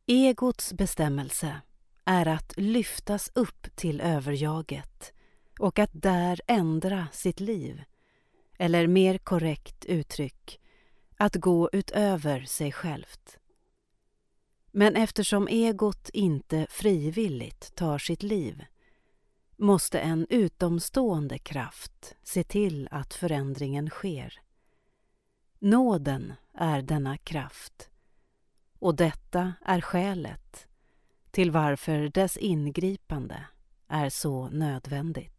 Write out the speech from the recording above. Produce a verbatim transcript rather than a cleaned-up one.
Egots bestämmelse är att lyftas upp till överjaget och att där ändra sitt liv, eller mer korrekt uttryck, att gå utöver sig självt. Men eftersom egot inte frivilligt tar sitt liv, måste en utomstående kraft se till att förändringen sker. Nåden är denna kraft, och detta är skälet till varför dess ingripande är så nödvändigt.